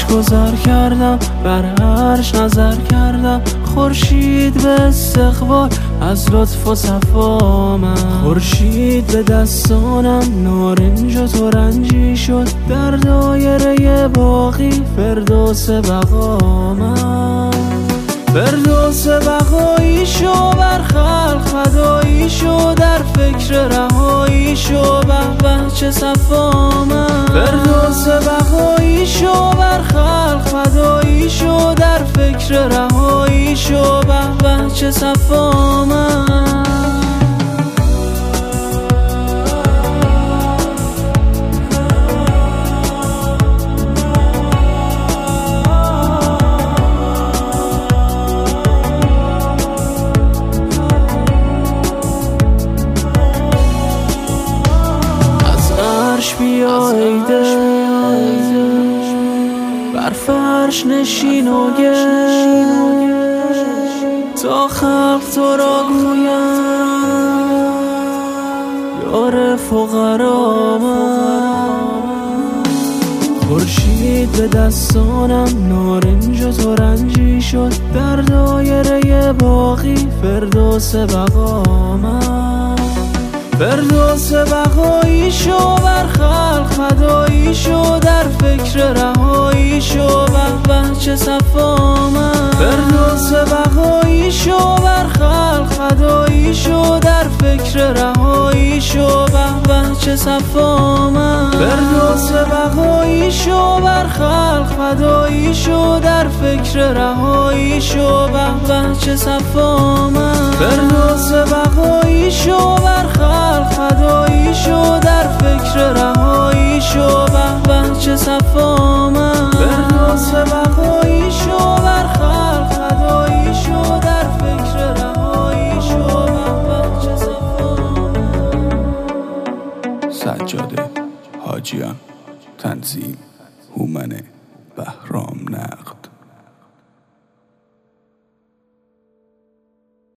گذر کردم، بر عرش نظر کردم، خورشید به استقبال از لطف و صفا من. خورشید به دستانم نارنج و ترنجی شد، در دایره باقی فردوس بقا من. فردوس بقایی شو، بر خلق فدایی شو، در فکر رهایی شو، به به چه صفا من. فردوس بقایی شو، بر خلق فدایی شو، در فکر رهایی شو، به به چه صفا من. بیا ای دل، بر فرش نشین و گل، تا خلق تو را گویم یار فقرا من. خورشید به دستانم نارنج و ترنجی شد، در دایره باقی فردوس بقا من. فردوس بقایی شو، بر خلق فدایی شو، در فکر رهایی شو، به به چه صفا من. فردوس بقایی شو، بر خلق فدایی شو، در فکر رهایی شو، به به چه صفا من. فردوس بقایی شو، بر خلق فدایی شو، در فکر رهایی شو، به به چه صفا من. فردوس بقایی شو، بر خلق فدایی شو، در فکر رهایی شو، به به چه صفا من. فردوس بقایی شو، بر خلق فدایی شو، در فکر رهایی شو، به به چه صفا من. سجاده حاجیان، تنظیم هومن بهرام نقل.